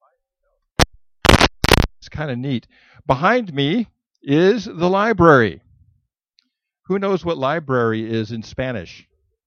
It's kind of neat. Behind me is the library. Who knows what library is in Spanish?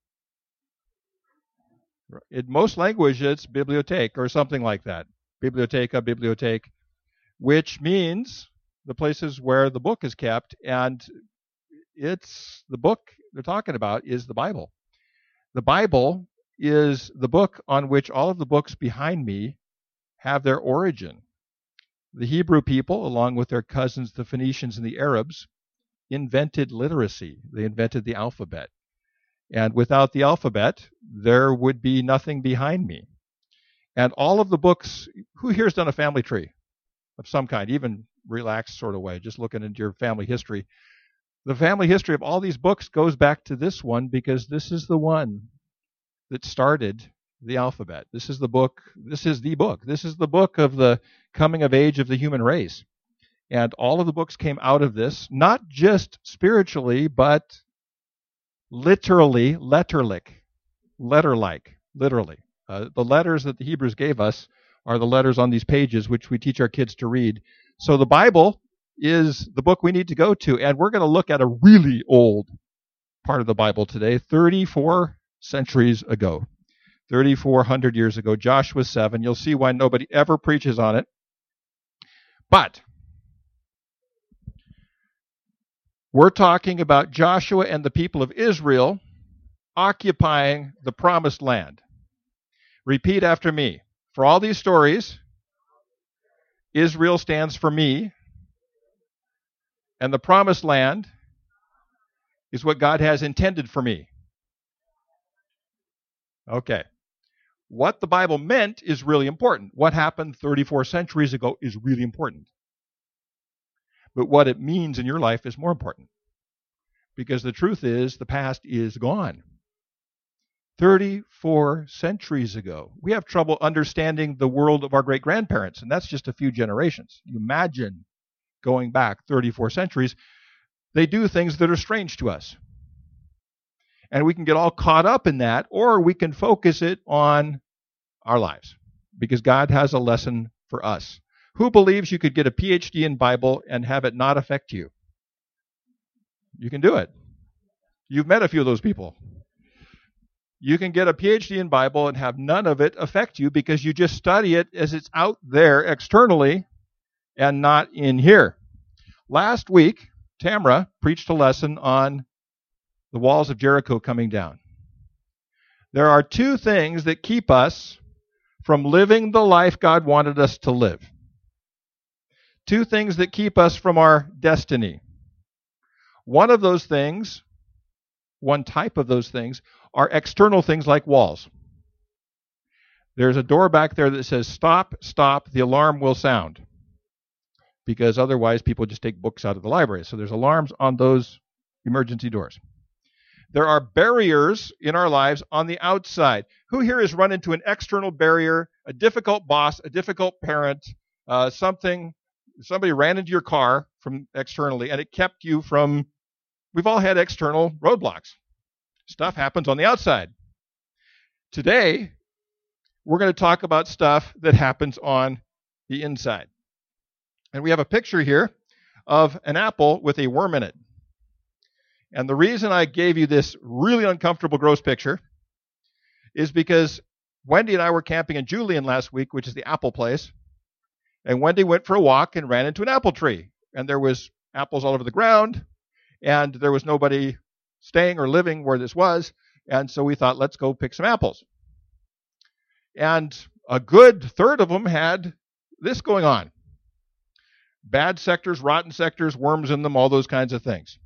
In most languages, it's biblioteca or something like that. Biblioteca, bibliothèque, which means the places where the book is kept, and it's the book they're talking about is the Bible. The Bible is the book on which all of the books behind me have their origin. The Hebrew people, along with their cousins, the Phoenicians and the Arabs, invented literacy. They invented the alphabet. And without the alphabet, there would be nothing behind me. And all of the books, who here has done a family tree of some kind, even relaxed sort of way, just looking into your family history? The family history of all these books goes back to this one because this is the one that started the alphabet. This is the book. This is the book. This is the book of the coming of age of the human race. And all of the books came out of this, not just spiritually, but literally, letter-like, literally. The letters that the Hebrews gave us are the letters on these pages, which we teach our kids to read. So the Bible is the book we need to go to, and we're going to look at a really old part of the Bible today, 34 centuries ago, 3,400 years ago, Joshua 7. You'll see why nobody ever preaches on it. But we're talking about Joshua and the people of Israel occupying the promised land. Repeat after me. For all these stories, Israel stands for me, and the promised land is what God has intended for me. Okay. What the Bible meant is really important. What happened 34 centuries ago is really important. But what it means in your life is more important. Because the truth is, the past is gone. 34 centuries ago. We have trouble understanding the world of our great-grandparents, and that's just a few generations. You imagine going back 34 centuries. They do things that are strange to us. And we can get all caught up in that, or we can focus it on our lives, because God has a lesson for us. Who believes you could get a PhD in Bible and have it not affect you? You can do it. You've met a few of those people. You can get a PhD in Bible and have none of it affect you because you just study it as it's out there externally and not in here. Last week, Tamra preached a lesson on the walls of Jericho coming down. There are two things that keep us from living the life God wanted us to live. Two things that keep us from our destiny. One of those things, one type of those things, are external things like walls. There's a door back there that says, stop, stop, the alarm will sound. Because otherwise people just take books out of the library. So there's alarms on those emergency doors. There are barriers in our lives on the outside. Who here has run into an external barrier, a difficult boss, a difficult parent, somebody ran into your car from externally and it kept you from, we've all had external roadblocks. Stuff happens on the outside. Today, we're going to talk about stuff that happens on the inside. And we have a picture here of an apple with a worm in it. And the reason I gave you this really uncomfortable, gross picture is because Wendy and I were camping in Julian last week, which is the apple place. And Wendy went for a walk and ran into an apple tree. And there was apples all over the ground. And there was nobody staying or living where this was. And so we thought, let's go pick some apples. And a good third of them had this going on. Bad sectors, rotten sectors, worms in them, all those kinds of things.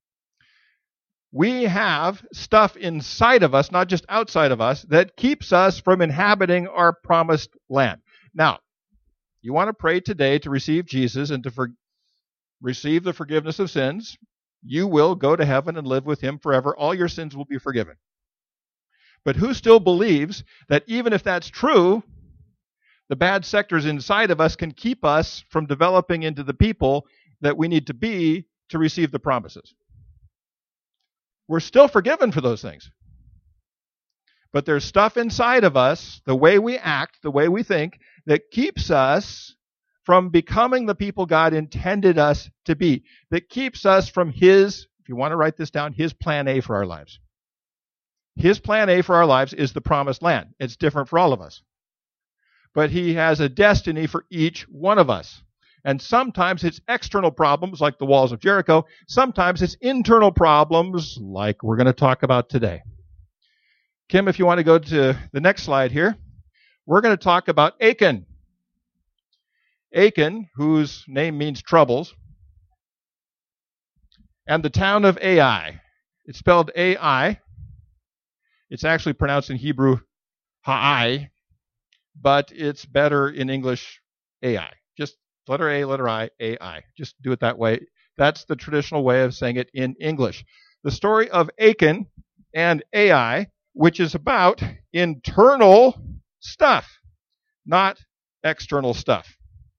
We have stuff inside of us, not just outside of us, that keeps us from inhabiting our promised land. Now, you want to pray today to receive Jesus and to receive the forgiveness of sins. You will go to heaven and live with him forever. All your sins will be forgiven. But who still believes that even if that's true, the bad sectors inside of us can keep us from developing into the people that we need to be to receive the promises? We're still forgiven for those things. But there's stuff inside of us, the way we act, the way we think, that keeps us from becoming the people God intended us to be, that keeps us from His, if you want to write this down, His plan A for our lives. His plan A for our lives is the promised land. It's different for all of us. But He has a destiny for each one of us. And sometimes it's external problems like the walls of Jericho. Sometimes it's internal problems like we're going to talk about today. Kim, if you want to go to the next slide here, we're going to talk about Achan. Achan, whose name means troubles, and the town of Ai. It's spelled A-I. It's actually pronounced in Hebrew Ha'ai, but it's better in English Ai. Just letter A, letter I, A-I. Just do it that way. That's the traditional way of saying it in English. The story of Achan and Ai, which is about internal stuff, not external stuff.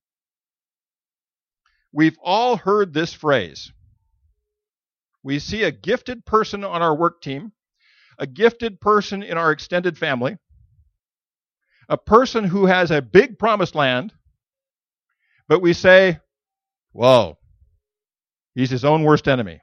We've all heard this phrase. We see a gifted person on our work team, a gifted person in our extended family, a person who has a big promised land, but we say, whoa, he's his own worst enemy.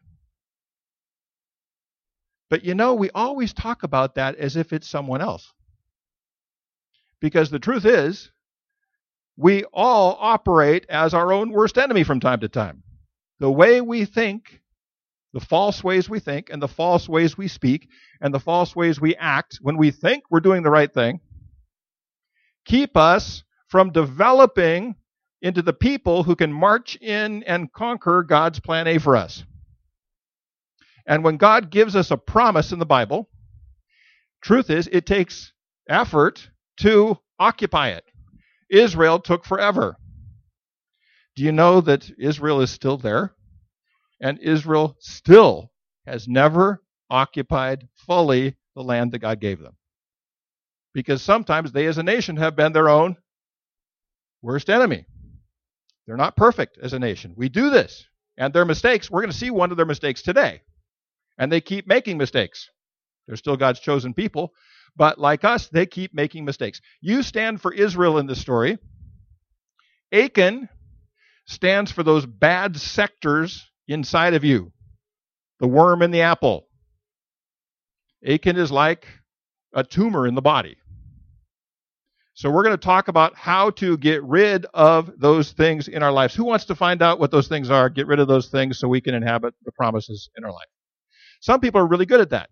But you know, we always talk about that as if it's someone else. Because the truth is, we all operate as our own worst enemy from time to time. The way we think, the false ways we think, and the false ways we speak, and the false ways we act when we think we're doing the right thing, keep us from developing into the people who can march in and conquer God's plan A for us. And when God gives us a promise in the Bible, truth is, it takes effort to occupy it. Israel took forever. Do you know that Israel is still there? And Israel still has never occupied fully the land that God gave them. Because sometimes they as a nation have been their own worst enemy. They're not perfect as a nation. We do this. And their mistakes, we're going to see one of their mistakes today. And they keep making mistakes. They're still God's chosen people. But like us, they keep making mistakes. You stand for Israel in this story. Achan stands for those bad sectors inside of you. The worm in the apple. Achan is like a tumor in the body. So we're going to talk about how to get rid of those things in our lives. Who wants to find out what those things are? Get rid of those things so we can inhabit the promises in our life. Some people are really good at that.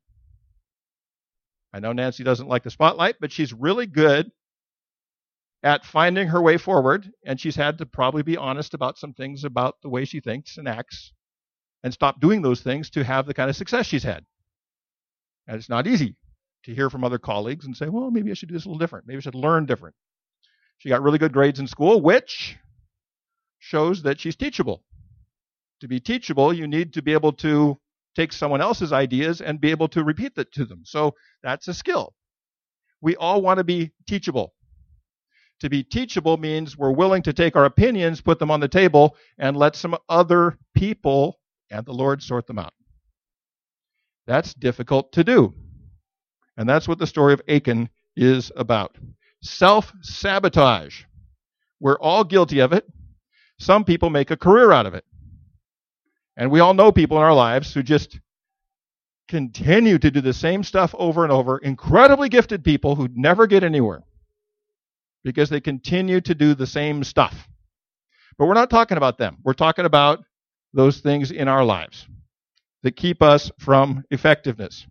I know Nancy doesn't like the spotlight, but she's really good at finding her way forward, and she's had to probably be honest about some things about the way she thinks and acts and stop doing those things to have the kind of success she's had. And it's not easy to hear from other colleagues and say, well, maybe I should do this a little different. Maybe I should learn different. She got really good grades in school, which shows that she's teachable. To be teachable, you need to be able to take someone else's ideas and be able to repeat that to them. So that's a skill. We all want to be teachable. To be teachable means we're willing to take our opinions, put them on the table, and let some other people and the Lord sort them out. That's difficult to do. And that's what the story of Achan is about. Self-sabotage. We're all guilty of it. Some people make a career out of it. And we all know people in our lives who just continue to do the same stuff over and over. Incredibly gifted people who never get anywhere because they continue to do the same stuff. But we're not talking about them. We're talking about those things in our lives that keep us from effectiveness.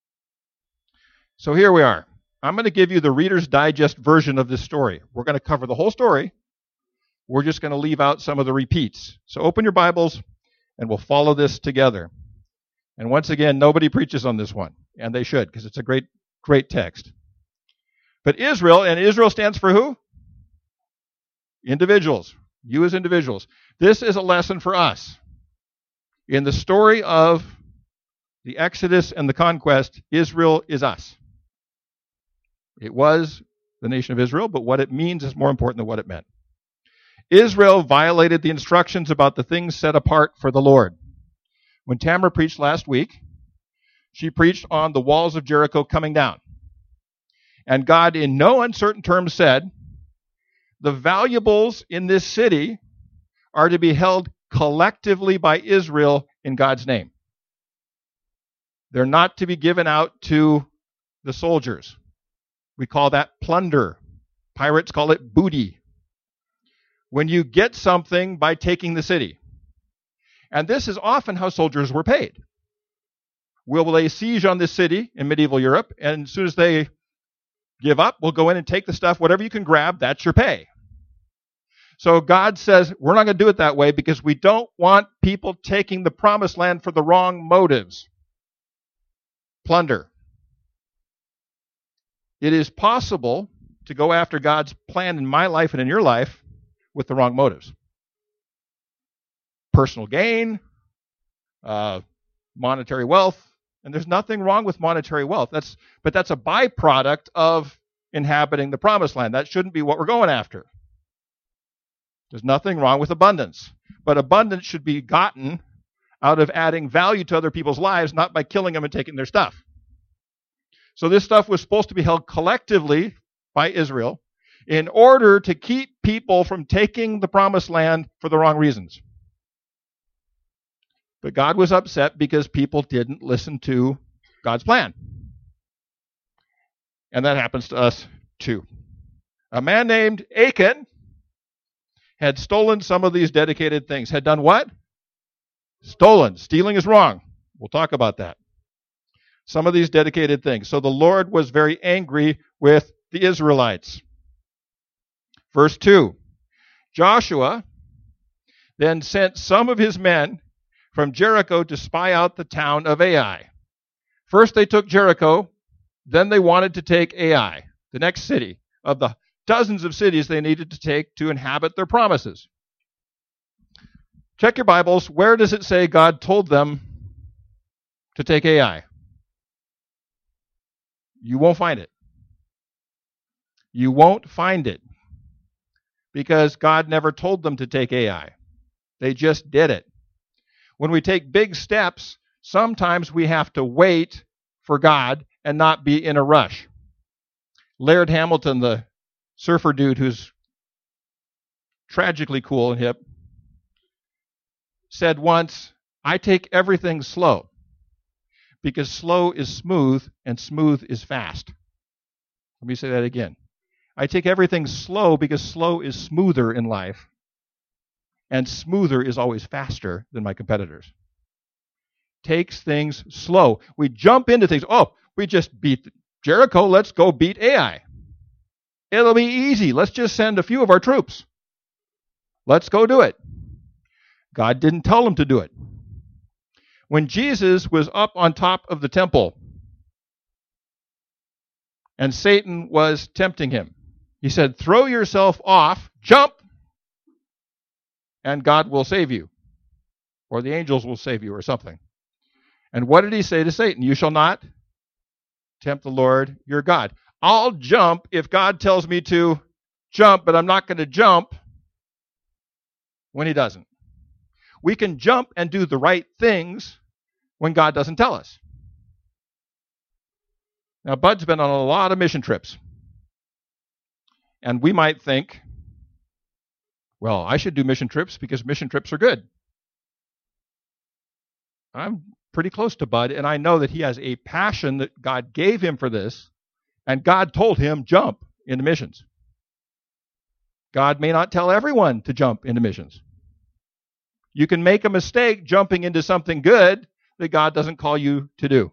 So here we are. I'm going to give you the Reader's Digest version of this story. We're going to cover the whole story. We're just going to leave out some of the repeats. So open your Bibles and we'll follow this together. And once again, nobody preaches on this one, and they should, because it's a great, great text. But Israel, and Israel stands for who? Individuals. You as individuals. This is a lesson for us. In the story of the Exodus and the conquest, Israel is us. It was the nation of Israel, but what it means is more important than what it meant. Israel violated the instructions about the things set apart for the Lord. When Tamara preached last week, she preached on the walls of Jericho coming down. And God, in no uncertain terms, said The valuables in this city are to be held collectively by Israel in God's name. They're not to be given out to the soldiers. We call that plunder. Pirates call it booty. When you get something by taking the city. And this is often how soldiers were paid. We'll lay siege on this city in medieval Europe, and as soon as they give up, we'll go in and take the stuff. Whatever you can grab, that's your pay. So God says, we're not going to do it that way because we don't want people taking the promised land for the wrong motives. Plunder. It is possible to go after God's plan in my life and in your life with the wrong motives. Personal gain, monetary wealth, and there's nothing wrong with monetary wealth. But that's a byproduct of inhabiting the promised land. That shouldn't be what we're going after. There's nothing wrong with abundance. But abundance should be gotten out of adding value to other people's lives, not by killing them and taking their stuff. So this stuff was supposed to be held collectively by Israel in order to keep people from taking the promised land for the wrong reasons. But God was upset because people didn't listen to God's plan. And that happens to us too. A man named Achan had stolen some of these dedicated things. Had done what? Stolen. Stealing is wrong. We'll talk about that. Some of these dedicated things. So the Lord was very angry with the Israelites. Verse 2. Joshua then sent some of his men from Jericho to spy out the town of Ai. First they took Jericho, then they wanted to take Ai, the next city of the dozens of cities they needed to take to inhabit their promises. Check your Bibles. Where does it say God told them to take Ai? You won't find it. You won't find it because God never told them to take Ai. They just did it. When we take big steps, sometimes we have to wait for God and not be in a rush. Laird Hamilton, the surfer dude who's tragically cool and hip, said once, I take everything slow because slow is smooth and smooth is fast. Let me say that again. I take everything slow because slow is smoother in life and smoother is always faster than my competitors. Takes things slow. We jump into things. Oh, we just beat Jericho. Let's go beat Ai. It'll be easy. Let's just send a few of our troops. Let's go do it. God didn't tell them to do it. When Jesus was up on top of the temple and Satan was tempting him, he said, throw yourself off, jump, and God will save you. Or the angels will save you or something. And what did he say to Satan? You shall not tempt the Lord your God. I'll jump if God tells me to jump, but I'm not going to jump when he doesn't. We can jump and do the right things when God doesn't tell us. Now, Bud's been on a lot of mission trips. And we might think, well, I should do mission trips because mission trips are good. I'm pretty close to Bud, and I know that he has a passion that God gave him for this, and God told him, jump into missions. God may not tell everyone to jump into missions. You can make a mistake jumping into something good that God doesn't call you to do.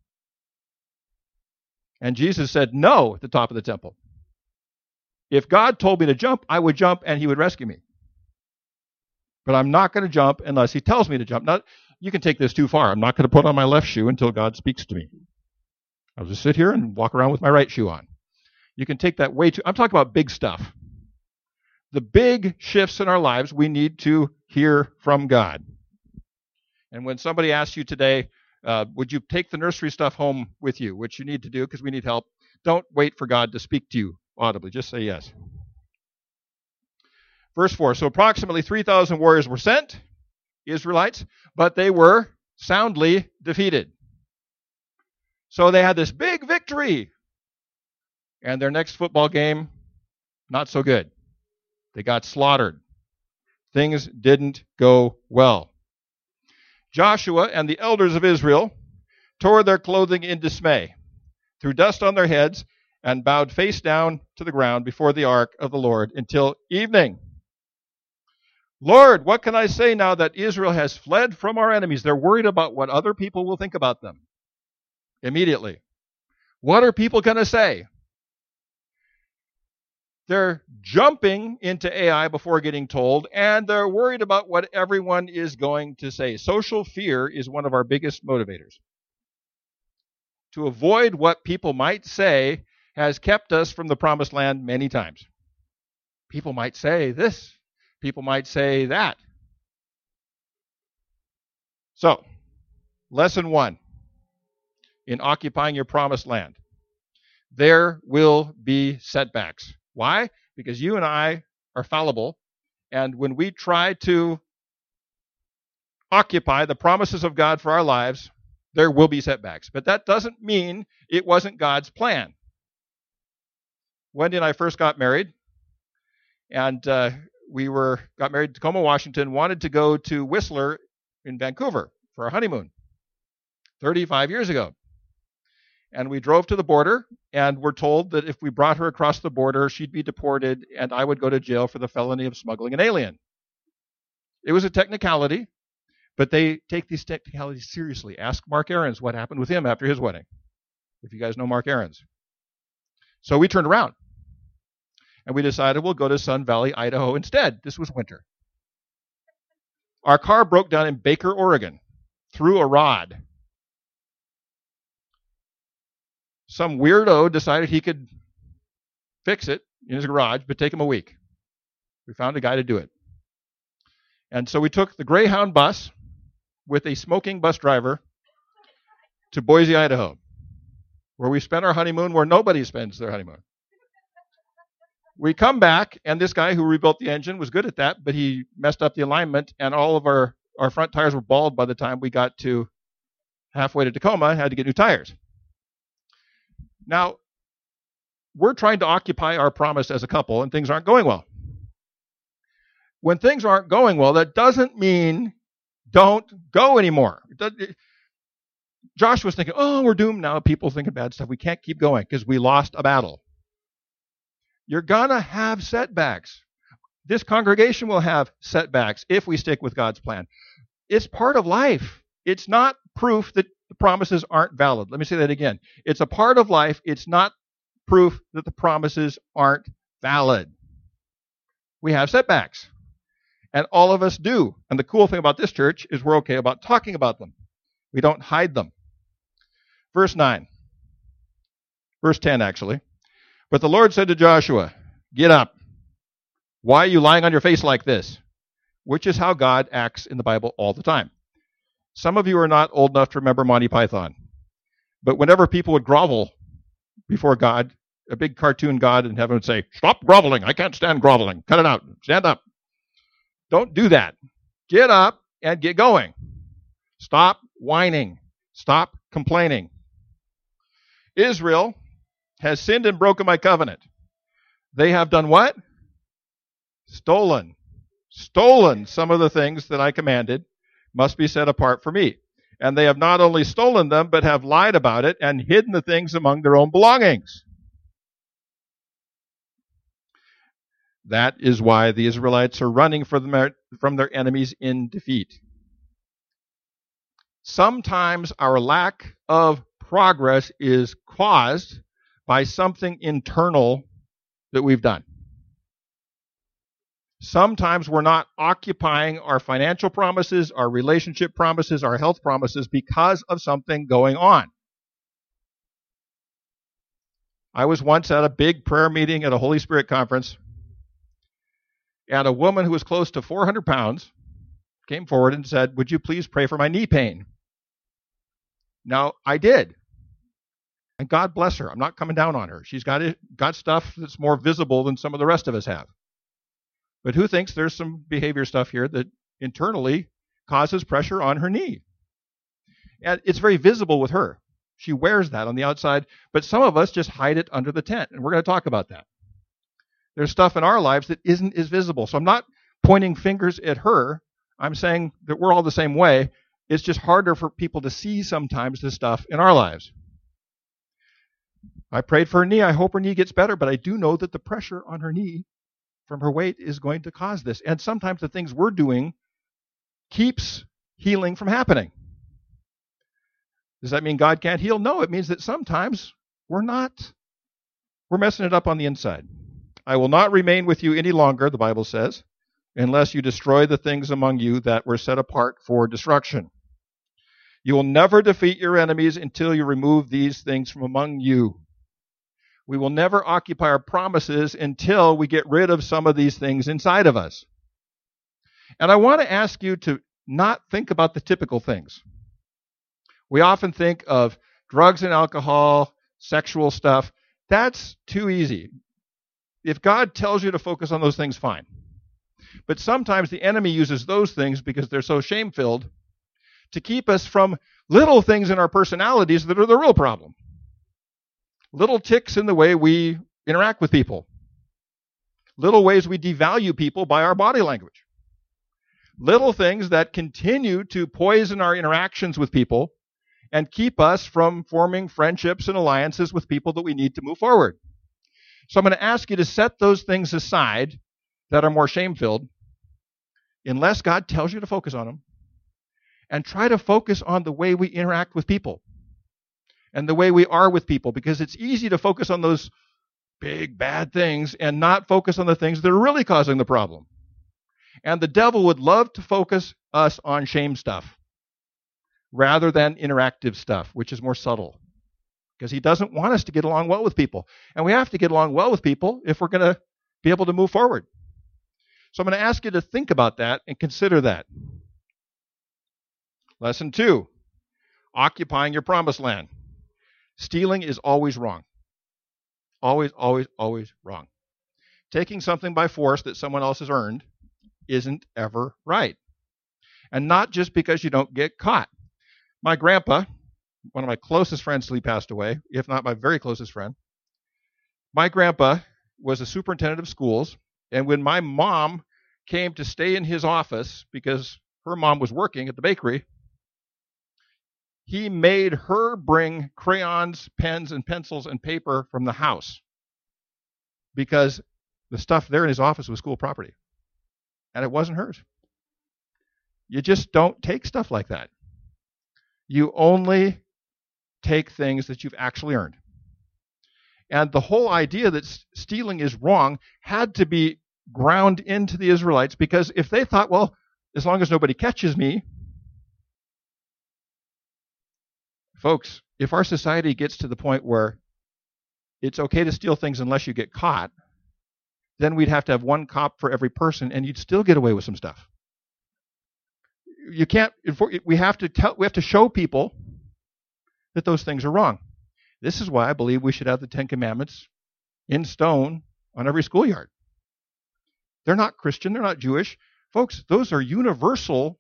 And Jesus said no at the top of the temple. If God told me to jump, I would jump and he would rescue me. But I'm not going to jump unless he tells me to jump. Now, you can take this too far. I'm not going to put on my left shoe until God speaks to me. I'll just sit here and walk around with my right shoe on. You can take that way too. I'm talking about big stuff. The big shifts in our lives, we need to hear from God. And when somebody asks you today, would you take the nursery stuff home with you, which you need to do because we need help, don't wait for God to speak to you audibly. Just say yes. Verse 4, so approximately 3,000 warriors were sent, Israelites, but they were soundly defeated. So they had this big victory. And their next football game, not so good. They got slaughtered. Things didn't go well. Joshua and the elders of Israel tore their clothing in dismay, threw dust on their heads, and bowed face down to the ground before the ark of the Lord until evening. Lord, what can I say now that Israel has fled from our enemies? They're worried about what other people will think about them. Immediately. What are people going to say? They're jumping into AI before getting told, and they're worried about what everyone is going to say. Social fear is one of our biggest motivators. To avoid what people might say has kept us from the promised land many times. People might say this. People might say that. So, lesson 1 in occupying your promised land. There will be setbacks. Why? Because you and I are fallible, and when we try to occupy the promises of God for our lives, there will be setbacks. But that doesn't mean it wasn't God's plan. Wendy and I first got married, and got married in Tacoma, Washington, wanted to go to Whistler in Vancouver for our honeymoon 35 years ago. And we drove to the border, and were told that if we brought her across the border, she'd be deported, and I would go to jail for the felony of smuggling an alien. It was a technicality, but they take these technicalities seriously. Ask Mark Aarons what happened with him after his wedding, if you guys know Mark Aarons. So we turned around, and we decided we'll go to Sun Valley, Idaho instead. This was winter. Our car broke down in Baker, Oregon, through a rod. Some weirdo decided he could fix it in his garage, but take him a week. We found a guy to do it. And so we took the Greyhound bus with a smoking bus driver to Boise, Idaho, where we spent our honeymoon, where nobody spends their honeymoon. We come back, and this guy who rebuilt the engine was good at that, but he messed up the alignment, and all of our front tires were bald by the time we got to halfway to Tacoma and had to get new tires. Now, we're trying to occupy our promise as a couple, and things aren't going well. When things aren't going well, that doesn't mean don't go anymore. Josh was thinking, oh, we're doomed now. People thinking bad stuff. We can't keep going because we lost a battle. You're going to have setbacks. This congregation will have setbacks if we stick with God's plan. It's part of life. It's not proof that the promises aren't valid. Let me say that again. It's a part of life. It's not proof that the promises aren't valid. We have setbacks. And all of us do. And the cool thing about this church is we're okay about talking about them. We don't hide them. Verse 9. Verse 10, actually. But the Lord said to Joshua, get up. Why are you lying on your face like this? Which is how God acts in the Bible all the time. Some of you are not old enough to remember Monty Python. But whenever people would grovel before God, a big cartoon God in heaven would say, stop groveling. I can't stand groveling. Cut it out. Stand up. Don't do that. Get up and get going. Stop whining. Stop complaining. Israel has sinned and broken my covenant. They have done what? Stolen some of the things that I commanded must be set apart for me. And they have not only stolen them, but have lied about it and hidden the things among their own belongings. That is why the Israelites are running from their enemies in defeat. Sometimes our lack of progress is caused by something internal that we've done. Sometimes we're not occupying our financial promises, our relationship promises, our health promises because of something going on. I was once at a big prayer meeting at a Holy Spirit conference, and a woman who was close to 400 pounds came forward and said, would you please pray for my knee pain? Now, I did. And God bless her. I'm not coming down on her. She's got stuff that's more visible than some of the rest of us have. But who thinks there's some behavior stuff here that internally causes pressure on her knee? And it's very visible with her. She wears that on the outside, but some of us just hide it under the tent, and we're going to talk about that. There's stuff in our lives that isn't as visible. So I'm not pointing fingers at her. I'm saying that we're all the same way. It's just harder for people to see sometimes the stuff in our lives. I prayed for her knee. I hope her knee gets better, but I do know that the pressure on her knee from her weight is going to cause this. And sometimes the things we're doing keeps healing from happening. Does that mean God can't heal? No, it means that sometimes we're messing it up on the inside. I will not remain with you any longer, the Bible says, unless you destroy the things among you that were set apart for destruction. You will never defeat your enemies until you remove these things from among you. We will never occupy our promises until we get rid of some of these things inside of us. And I want to ask you to not think about the typical things. We often think of drugs and alcohol, sexual stuff. That's too easy. If God tells you to focus on those things, fine. But sometimes the enemy uses those things because they're so shame-filled to keep us from little things in our personalities that are the real problem. Little ticks in the way we interact with people. Little ways we devalue people by our body language. Little things that continue to poison our interactions with people and keep us from forming friendships and alliances with people that we need to move forward. So I'm going to ask you to set those things aside that are more shame-filled, unless God tells you to focus on them, and try to focus on the way we interact with people and the way we are with people, because it's easy to focus on those big, bad things and not focus on the things that are really causing the problem. And the devil would love to focus us on shame stuff rather than interactive stuff, which is more subtle, because he doesn't want us to get along well with people. And we have to get along well with people if we're going to be able to move forward. So I'm going to ask you to think about that and consider that. Lesson 2, occupying your promised land. Stealing is always wrong. Always, always, always wrong. Taking something by force that someone else has earned isn't ever right. And not just because you don't get caught. My grandpa, one of my closest friends till he passed away, if not my very closest friend, my grandpa was a superintendent of schools, and when my mom came to stay in his office because her mom was working at the bakery, he made her bring crayons, pens, and pencils and paper from the house because the stuff there in his office was school property, and it wasn't hers. You just don't take stuff like that. You only take things that you've actually earned. And the whole idea that stealing is wrong had to be ground into the Israelites, because if they thought, well, as long as nobody catches me, folks, if our society gets to the point where it's okay to steal things unless you get caught, then we'd have to have one cop for every person, and you'd still get away with some stuff. You can't. We have to show people that those things are wrong. This is why I believe we should have the Ten Commandments in stone on every schoolyard. They're not Christian. They're not Jewish. Folks, those are universal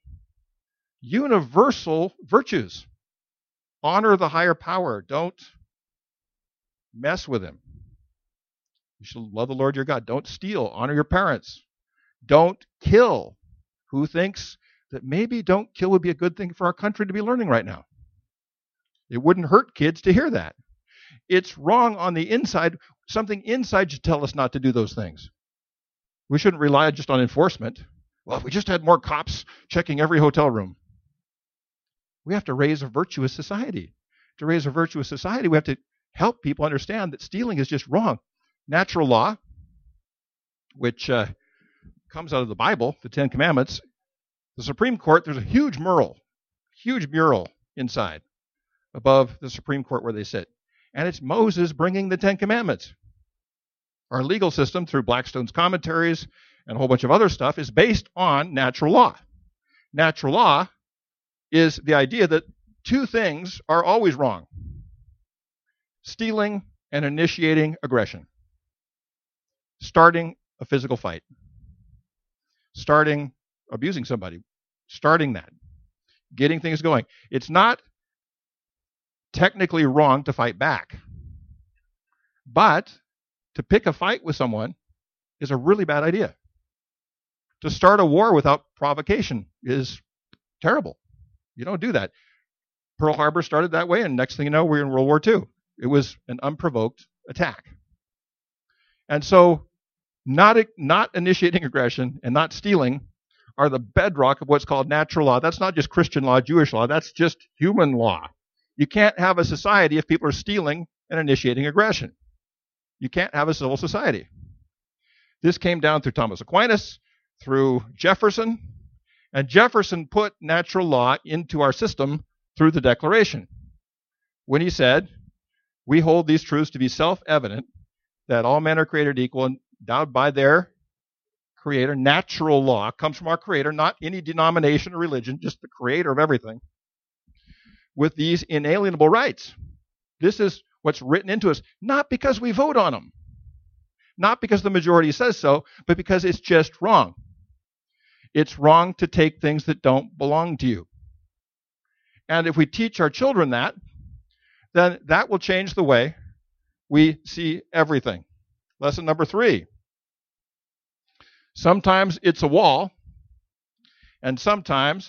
virtues. Honor the higher power. Don't mess with him. You should love the Lord your God. Don't steal. Honor your parents. Don't kill. Who thinks that maybe don't kill would be a good thing for our country to be learning right now? It wouldn't hurt kids to hear that. It's wrong on the inside. Something inside should tell us not to do those things. We shouldn't rely just on enforcement. Well, if we just had more cops checking every hotel room. We have to raise a virtuous society. To raise a virtuous society, we have to help people understand that stealing is just wrong. Natural law, which comes out of the Bible, the Ten Commandments, the Supreme Court, there's a huge mural inside above the Supreme Court where they sit. And it's Moses bringing the Ten Commandments. Our legal system, through Blackstone's commentaries and a whole bunch of other stuff, is based on natural law. Natural law is the idea that two things are always wrong: stealing and initiating aggression. Starting a physical fight. Starting abusing somebody. Starting that. Getting things going. It's not technically wrong to fight back. But to pick a fight with someone is a really bad idea. To start a war without provocation is terrible. You don't do that. Pearl Harbor started that way, and next thing you know, we're in World War II. It was an unprovoked attack. And so not initiating aggression and not stealing are the bedrock of what's called natural law. That's not just Christian law, Jewish law. That's just human law. You can't have a society if people are stealing and initiating aggression. You can't have a civil society. This came down through Thomas Aquinas, through Jefferson, and Jefferson put natural law into our system through the Declaration, when he said, we hold these truths to be self-evident, that all men are created equal and endowed by their Creator. Natural law comes from our Creator, not any denomination or religion, just the Creator of everything, with these inalienable rights. This is what's written into us, not because we vote on them, not because the majority says so, but because it's just wrong. It's wrong to take things that don't belong to you. And if we teach our children that, then that will change the way we see everything. Lesson number 3. Sometimes it's a wall, and sometimes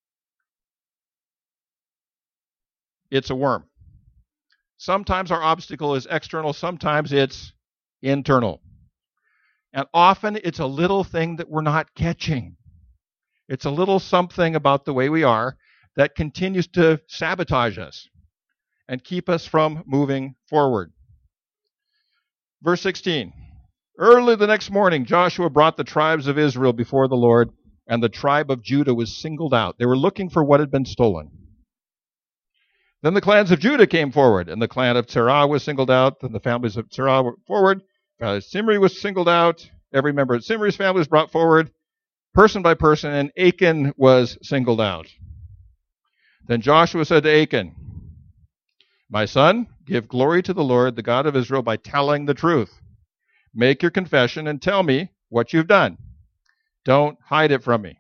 it's a worm. Sometimes our obstacle is external, sometimes it's internal. And often it's a little thing that we're not catching. It's a little something about the way we are that continues to sabotage us and keep us from moving forward. Verse 16. Early the next morning, Joshua brought the tribes of Israel before the Lord, and the tribe of Judah was singled out. They were looking for what had been stolen. Then the clans of Judah came forward, and the clan of Terah was singled out. Then the families of Terah were forward. Simri was singled out. Every member of Simri's family was brought forward, person by person, and Achan was singled out. Then Joshua said to Achan, my son, give glory to the Lord, the God of Israel, by telling the truth. Make your confession and tell me what you've done. Don't hide it from me.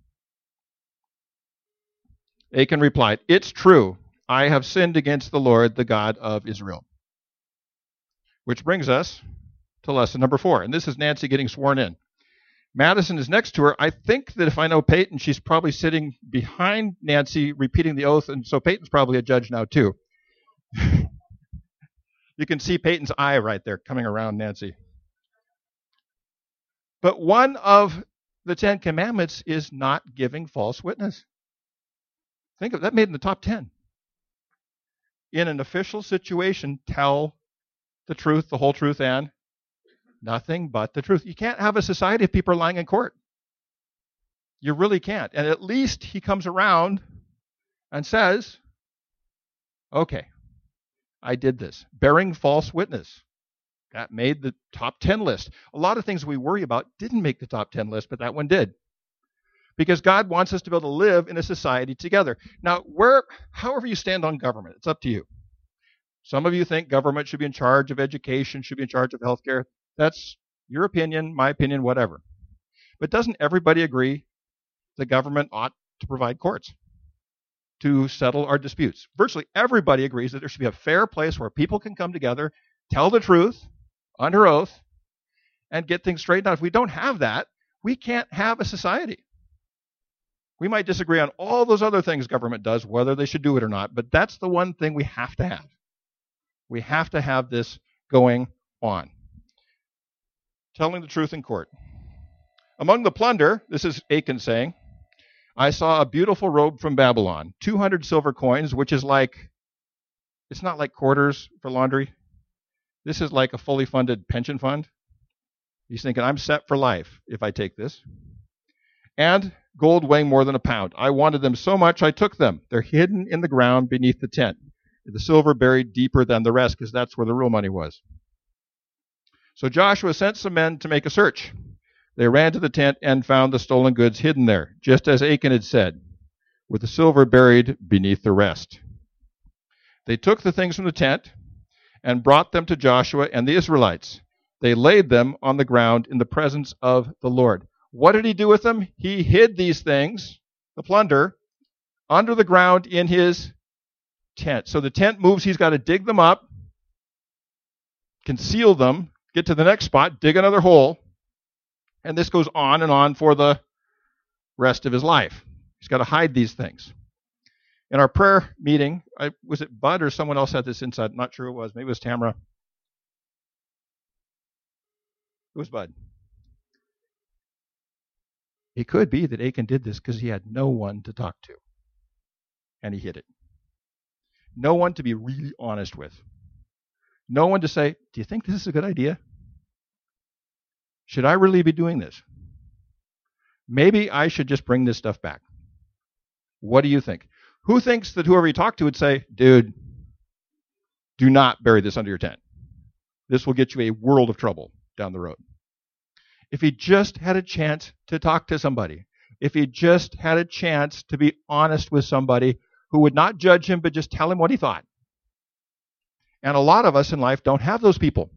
Achan replied, it's true. I have sinned against the Lord, the God of Israel. Which brings us to lesson number 4. And this is Nancy getting sworn in. Madison is next to her. I think that if I know Peyton, she's probably sitting behind Nancy repeating the oath, and so Peyton's probably a judge now too. You can see Peyton's eye right there coming around Nancy. But one of the 10 Commandments is not giving false witness. Think of that, made in the top 10. In an official situation, tell the truth, the whole truth, and nothing but the truth. You can't have a society if people are lying in court. You really can't. And at least he comes around and says, okay, I did this. Bearing false witness. That made the top 10 list. A lot of things we worry about didn't make the top 10 list, but that one did. Because God wants us to be able to live in a society together. Now, however you stand on government, it's up to you. Some of you think government should be in charge of education, should be in charge of healthcare. That's your opinion, my opinion, whatever. But doesn't everybody agree the government ought to provide courts to settle our disputes? Virtually everybody agrees that there should be a fair place where people can come together, tell the truth under oath, and get things straightened out. If we don't have that, we can't have a society. We might disagree on all those other things government does, whether they should do it or not, but that's the one thing we have to have. We have to have this going on. Telling the truth in court. Among the plunder, this is Achan saying, I saw a beautiful robe from Babylon, 200 silver coins, which is like, it's not like quarters for laundry. This is like a fully funded pension fund. He's thinking, I'm set for life if I take this. And gold weighing more than a pound. I wanted them so much I took them. They're hidden in the ground beneath the tent. The silver buried deeper than the rest, because that's where the real money was. So Joshua sent some men to make a search. They ran to the tent and found the stolen goods hidden there, just as Achan had said, with the silver buried beneath the rest. They took the things from the tent and brought them to Joshua and the Israelites. They laid them on the ground in the presence of the Lord. What did he do with them? He hid these things, the plunder, under the ground in his tent. So the tent moves, he's got to dig them up, conceal them, get to the next spot, dig another hole, And this goes on and on for the rest of his life. He's got to hide these things. In our prayer meeting, was it Bud or someone else had this insight? I'm not sure who it was. Maybe it was Tamara. It was Bud. It could be that Achan did this because he had no one to talk to. And he hid it. No one to be really honest with. No one to say, do you think this is a good idea? Should I really be doing this? Maybe I should just bring this stuff back. What do you think? Who thinks that whoever you talk to would say, dude, do not bury this under your tent. This will get you a world of trouble down the road. If he just had a chance to talk to somebody, if he just had a chance to be honest with somebody who would not judge him but just tell him what he thought. And a lot of us in life don't have those people.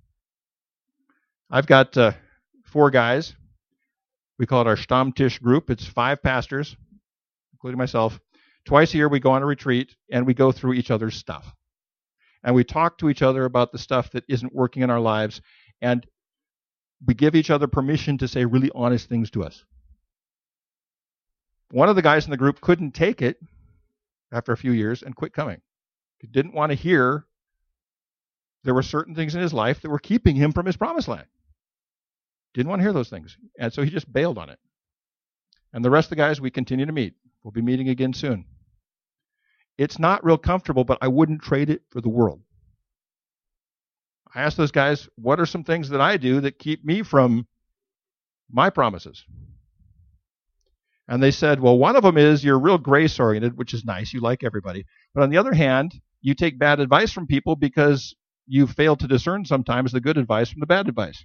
I've got 4 guys. We call it our Stammtisch group. It's 5 pastors, including myself. Twice a year we go on a retreat and we go through each other's stuff. And we talk to each other about the stuff that isn't working in our lives. And we give each other permission to say really honest things to us. One of the guys in the group couldn't take it after a few years and quit coming. He didn't want to hear there were certain things in his life that were keeping him from his promised land. Didn't want to hear those things. And so he just bailed on it. And the rest of the guys, we continue to meet. We'll be meeting again soon. It's not real comfortable, but I wouldn't trade it for the world. I asked those guys, what are some things that I do that keep me from my promises? And they said, well, one of them is you're real grace-oriented, which is nice. You like everybody. But on the other hand, you take bad advice from people because you fail to discern sometimes the good advice from the bad advice.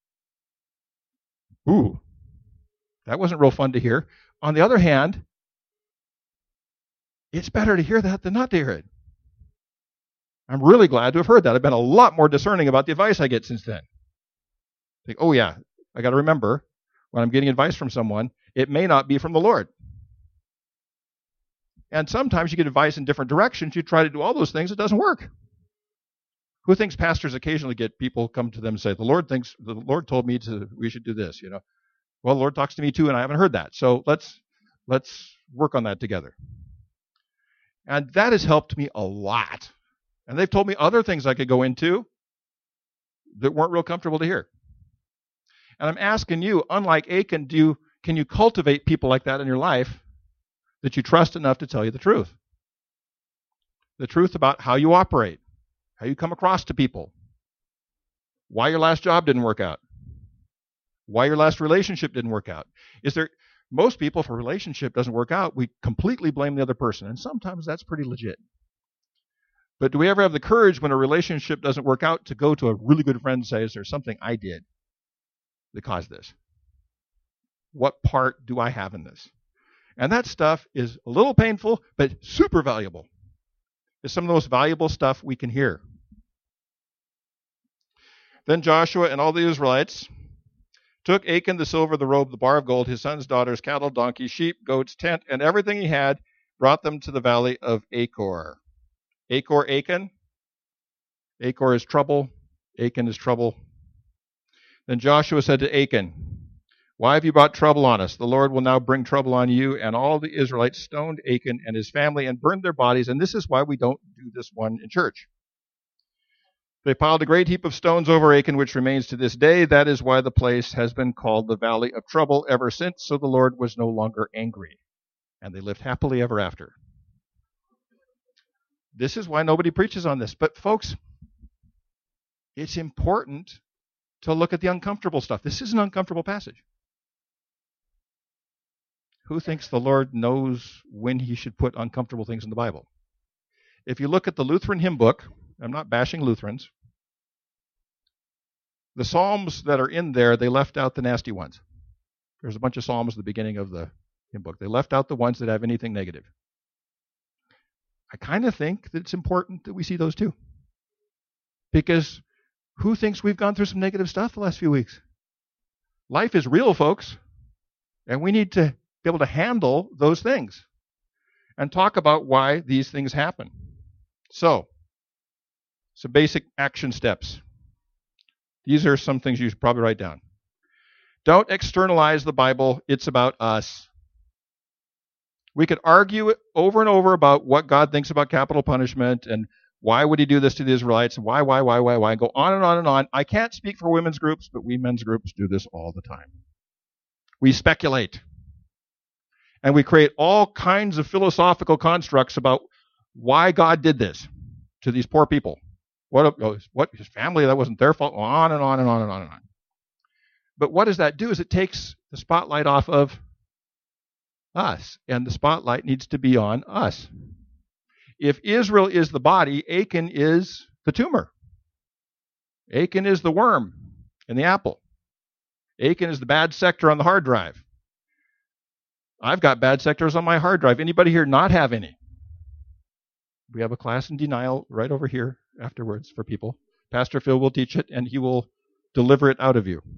Ooh, that wasn't real fun to hear. On the other hand, it's better to hear that than not to hear it. I'm really glad to have heard that. I've been a lot more discerning about the advice I get since then. Think, oh yeah, I got to remember when I'm getting advice from someone, it may not be from the Lord. And sometimes you get advice in different directions. You try to do all those things, it doesn't work. Who thinks pastors occasionally get people come to them and say, the Lord told me we should do this, you know. Well, the Lord talks to me too, and I haven't heard that. So let's work on that together. And that has helped me a lot. And they've told me other things I could go into that weren't real comfortable to hear. And I'm asking you, unlike Achan, can you cultivate people like that in your life that you trust enough to tell you the truth? The truth about how you operate, how you come across to people, why your last job didn't work out, why your last relationship didn't work out. Most people, if a relationship doesn't work out, we completely blame the other person. And sometimes that's pretty legit. But do we ever have the courage when a relationship doesn't work out to go to a really good friend and say, is there something I did that caused this? What part do I have in this? And that stuff is a little painful, but super valuable. It's some of the most valuable stuff we can hear. Then Joshua and all the Israelites took Achan the silver, the robe, the bar of gold, his sons, daughters, cattle, donkeys, sheep, goats, tent, and everything he had, brought them to the valley of Achor. Achor, Achan. Achor is trouble. Achan is trouble. Then Joshua said to Achan, why have you brought trouble on us? The Lord will now bring trouble on you. And all the Israelites stoned Achan and his family and burned their bodies. And this is why we don't do this one in church. They piled a great heap of stones over Achan, which remains to this day. That is why the place has been called the Valley of Trouble ever since. So the Lord was no longer angry. And they lived happily ever after. This is why nobody preaches on this. But folks, it's important to look at the uncomfortable stuff. This is an uncomfortable passage. Who thinks the Lord knows when he should put uncomfortable things in the Bible? If you look at the Lutheran hymn book, I'm not bashing Lutherans, the Psalms that are in there, they left out the nasty ones. There's a bunch of Psalms at the beginning of the hymn book. They left out the ones that have anything negative. I kind of think that it's important that we see those too. Because who thinks we've gone through some negative stuff the last few weeks? Life is real, folks. And we need to be able to handle those things and talk about why these things happen. So, some basic action steps. These are some things you should probably write down. Don't externalize the Bible. It's about us. We could argue over and over about what God thinks about capital punishment and why would he do this to the Israelites, and why, go on and on and on. I can't speak for women's groups, but we men's groups do this all the time. We speculate. And we create all kinds of philosophical constructs about why God did this to these poor people. What his family, that wasn't their fault, on and on and on and on and on. But what does that do is it takes the spotlight off of us, and the spotlight needs to be on us. If Israel is the body, Achan is the tumor. Achan is the worm in the apple. Achan is the bad sector on the hard drive. I've got bad sectors on my hard drive. Anybody here not have any? We have a class in denial right over here afterwards for people. Pastor Phil will teach it, and he will deliver it out of you.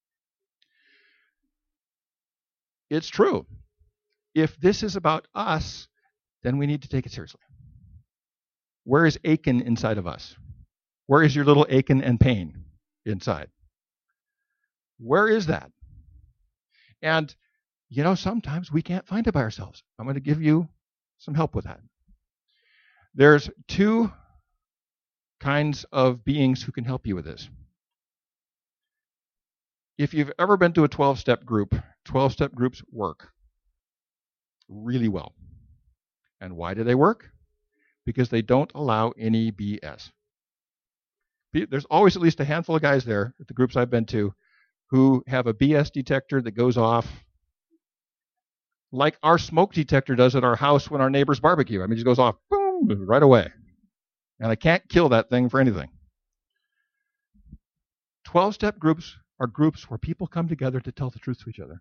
It's true. If this is about us, then we need to take it seriously. Where is Achan inside of us? Where is your little Achan and pain inside? Where is that? And, sometimes we can't find it by ourselves. I'm going to give you some help with that. There's two kinds of beings who can help you with this. If you've ever been to a 12-step group, 12-step groups work really well. And why do they work? Because they don't allow any BS. There's always at least a handful of guys there at the groups I've been to who have a BS detector that goes off like our smoke detector does at our house when our neighbors barbecue. It just goes off, boom, right away. And I can't kill that thing for anything. 12-step groups are groups where people come together to tell the truth to each other.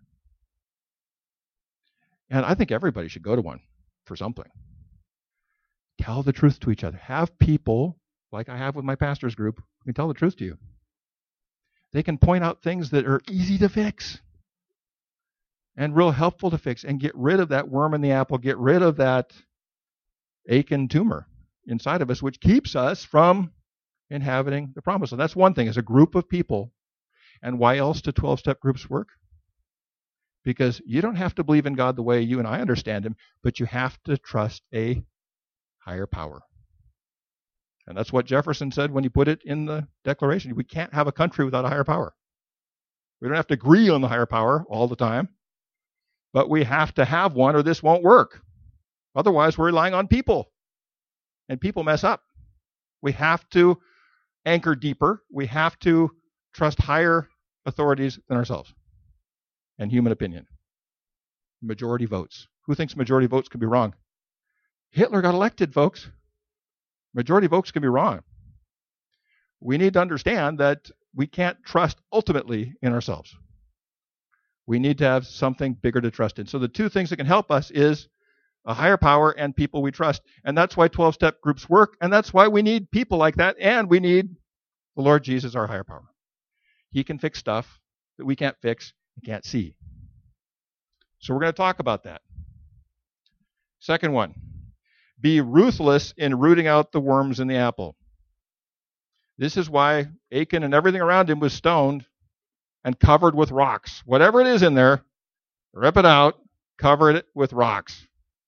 And I think everybody should go to one for something. Tell the truth to each other. Have people, like I have with my pastor's group, who can tell the truth to you. They can point out things that are easy to fix and real helpful to fix and get rid of that worm in the apple, get rid of that Achan tumor inside of us, which keeps us from inhabiting the promise. So that's one thing, is a group of people. And why else do 12-step groups work? Because you don't have to believe in God the way you and I understand him, but you have to trust a higher power. And that's what Jefferson said when he put it in the Declaration. We can't have a country without a higher power. We don't have to agree on the higher power all the time, but we have to have one or this won't work. Otherwise, we're relying on people, and people mess up. We have to anchor deeper. We have to trust higher authorities than ourselves and human opinion. Majority votes. Who thinks majority votes can be wrong? Hitler got elected, folks. Majority votes can be wrong. We need to understand that we can't trust ultimately in ourselves. We need to have something bigger to trust in. So the two things that can help us is a higher power and people we trust. And that's why 12-step groups work, and that's why we need people like that, and we need the Lord Jesus, our higher power. He can fix stuff that we can't fix and can't see. So we're going to talk about that. Second one, be ruthless in rooting out the worms in the apple. This is why Achan and everything around him was stoned and covered with rocks. Whatever it is in there, rip it out, cover it with rocks.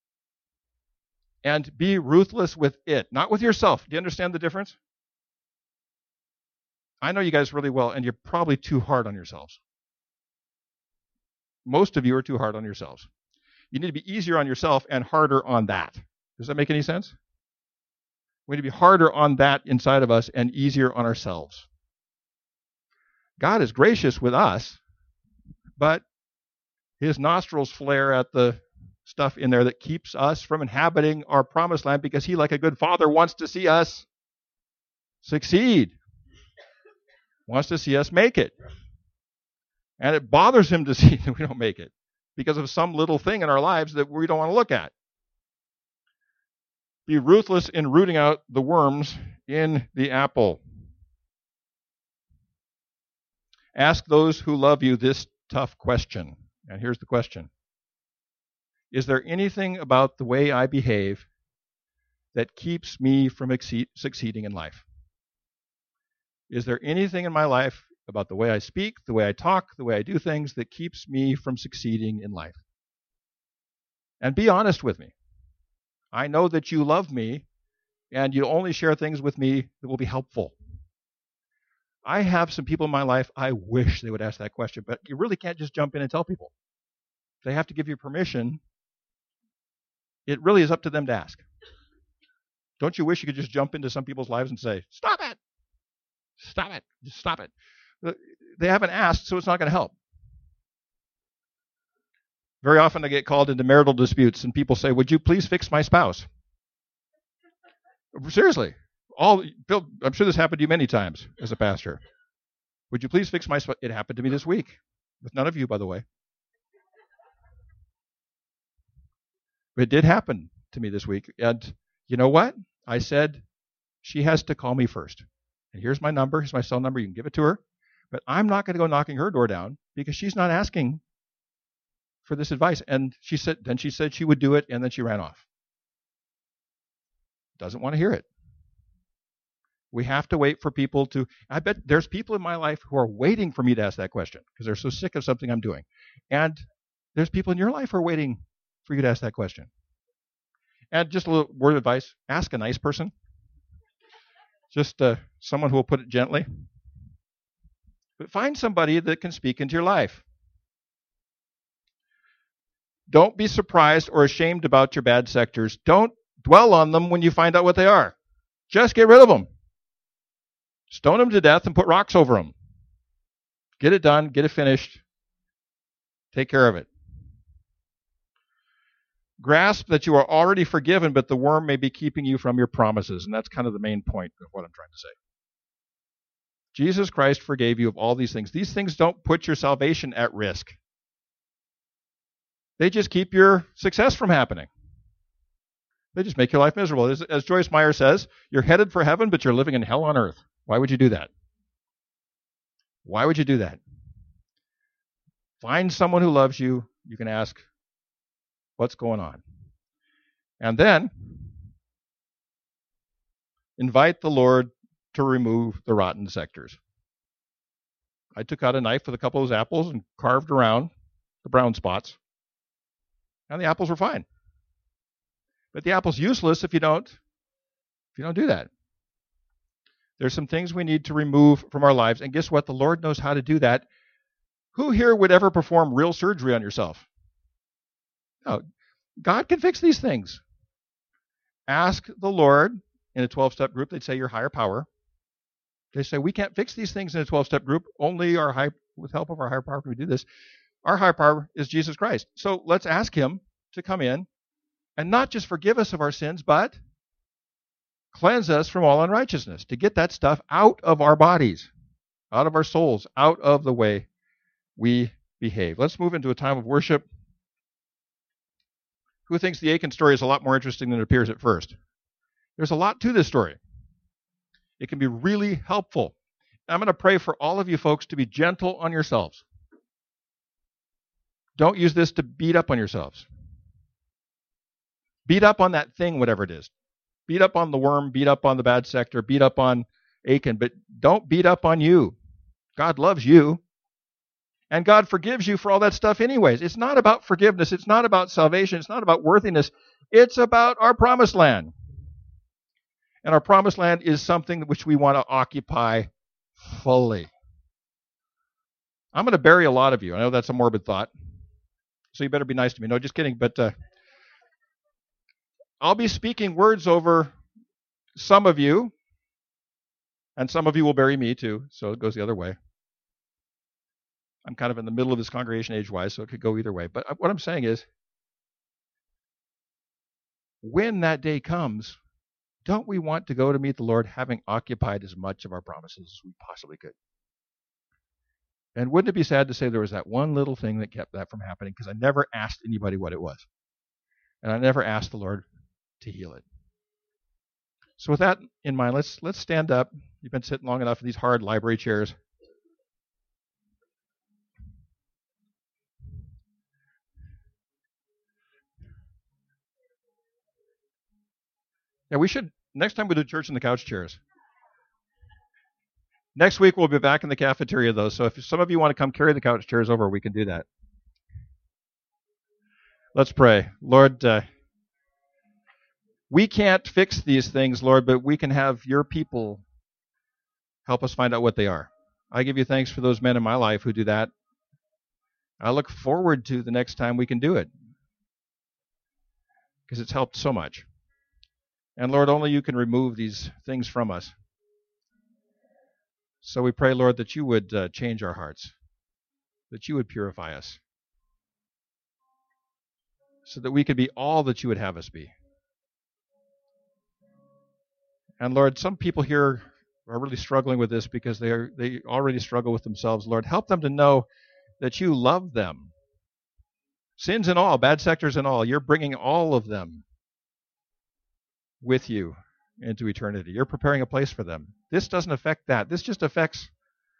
And be ruthless with it, not with yourself. Do you understand the difference? I know you guys really well, and you're probably too hard on yourselves. Most of you are too hard on yourselves. You need to be easier on yourself and harder on that. Does that make any sense? We need to be harder on that inside of us and easier on ourselves. God is gracious with us, but his nostrils flare at the stuff in there that keeps us from inhabiting our promised land, because he, like a good father, wants to see us succeed, wants to see us make it. And it bothers him to see that we don't make it because of some little thing in our lives that we don't want to look at. Be ruthless in rooting out the worms in the apple. Ask those who love you this tough question. And here's the question. Is there anything about the way I behave that keeps me from succeeding in life? Is there anything in my life about the way I speak, the way I talk, the way I do things that keeps me from succeeding in life. And be honest with me. I know that you love me and you only share things with me that will be helpful. I have some people in my life, I wish they would ask that question, but you really can't just jump in and tell people. They have to give you permission. It really is up to them to ask. Don't you wish you could just jump into some people's lives and say, stop it, stop it, just stop it. They haven't asked, so it's not going to help. Very often I get called into marital disputes and people say, would you please fix my spouse? Seriously. Bill, I'm sure this happened to you many times as a pastor. Would you please fix my spouse? It happened to me this week. With none of you, by the way. But it did happen to me this week. And you know what? I said, she has to call me first. And here's my number. Here's my cell number. You can give it to her. But I'm not going to go knocking her door down because she's not asking for this advice. And she said she would do it, and then she ran off. Doesn't want to hear it. We have to wait for people to. I bet there's people in my life who are waiting for me to ask that question because they're so sick of something I'm doing. And there's people in your life who are waiting for you to ask that question. And just a little word of advice, ask a nice person. Just someone who will put it gently. But find somebody that can speak into your life. Don't be surprised or ashamed about your bad sectors. Don't dwell on them when you find out what they are. Just get rid of them. Stone them to death and put rocks over them. Get it done. Get it finished. Take care of it. Grasp that you are already forgiven, but the worm may be keeping you from your promises. And that's kind of the main point of what I'm trying to say. Jesus Christ forgave you of all these things. These things don't put your salvation at risk. They just keep your success from happening. They just make your life miserable. As Joyce Meyer says, you're headed for heaven, but you're living in hell on earth. Why would you do that? Why would you do that? Find someone who loves you. You can ask, what's going on? And then invite the Lord to remove the rotten sectors. I took out a knife with a couple of those apples and carved around the brown spots. And the apples were fine. But the apple's useless if you don't do that. There's some things we need to remove from our lives. And guess what? The Lord knows how to do that. Who here would ever perform real surgery on yourself? No. God can fix these things. Ask the Lord in a 12-step group. They'd say your higher power. They say we can't fix these things in a 12-step group. Only with help of our higher power can we do this. Our higher power is Jesus Christ. So let's ask him to come in and not just forgive us of our sins, but cleanse us from all unrighteousness, to get that stuff out of our bodies, out of our souls, out of the way we behave. Let's move into a time of worship. Who thinks the Achan story is a lot more interesting than it appears at first? There's a lot to this story. It can be really helpful. I'm going to pray for all of you folks to be gentle on yourselves. Don't use this to beat up on yourselves. Beat up on that thing, whatever it is. Beat up on the worm, beat up on the bad sector, beat up on Achan, but don't beat up on you. God loves you. And God forgives you for all that stuff anyways. It's not about forgiveness. It's not about salvation. It's not about worthiness. It's about our promised land. And our promised land is something which we want to occupy fully. I'm going to bury a lot of you. I know that's a morbid thought. So you better be nice to me. No, just kidding. But I'll be speaking words over some of you. And some of you will bury me too. So it goes the other way. I'm kind of in the middle of this congregation age-wise, so it could go either way. But what I'm saying is, when that day comes, don't we want to go to meet the Lord having occupied as much of our promises as we possibly could? And wouldn't it be sad to say there was that one little thing that kept that from happening? Because I never asked anybody what it was. And I never asked the Lord to heal it. So with that in mind, let's stand up. You've been sitting long enough in these hard library chairs. Yeah, we should, next time we do church in the couch chairs. Next week we'll be back in the cafeteria, though, so if some of you want to come carry the couch chairs over, we can do that. Let's pray. Lord, we can't fix these things, Lord, but we can have your people help us find out what they are. I give you thanks for those men in my life who do that. I look forward to the next time we can do it, because it's helped so much. And Lord, only you can remove these things from us. So we pray, Lord, that you would change our hearts, that you would purify us, so that we could be all that you would have us be. And Lord, some people here are really struggling with this because they already struggle with themselves. Lord, help them to know that you love them. Sins and all, bad sectors and all, you're bringing all of them with you into eternity. You're preparing a place for them. This doesn't affect that. This just affects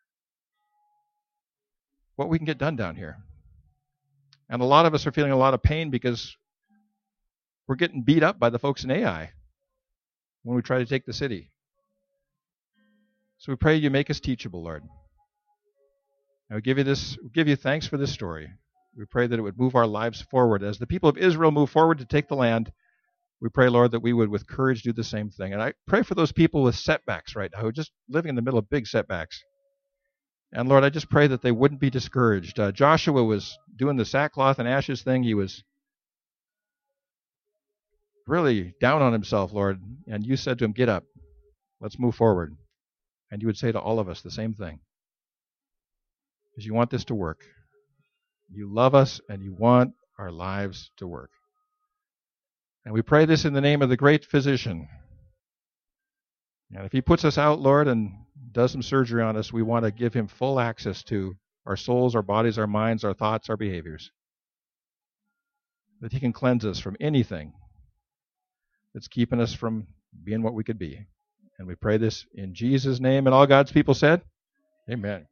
what we can get done down here. And a lot of us are feeling a lot of pain because we're getting beat up by the folks in Ai when we try to take the city. So we pray you make us teachable, Lord. And we give you thanks for this story. We pray that it would move our lives forward. As the people of Israel move forward to take the land, we pray, Lord, that we would with courage do the same thing. And I pray for those people with setbacks right now, who are just living in the middle of big setbacks. And Lord, I just pray that they wouldn't be discouraged. Joshua was doing the sackcloth and ashes thing. He was really down on himself, Lord. And you said to him, get up. Let's move forward. And you would say to all of us the same thing. Because you want this to work. You love us and you want our lives to work. And we pray this in the name of the great physician. And if he puts us out, Lord, and does some surgery on us, we want to give him full access to our souls, our bodies, our minds, our thoughts, our behaviors. That he can cleanse us from anything that's keeping us from being what we could be. And we pray this in Jesus' name. And all God's people said, amen.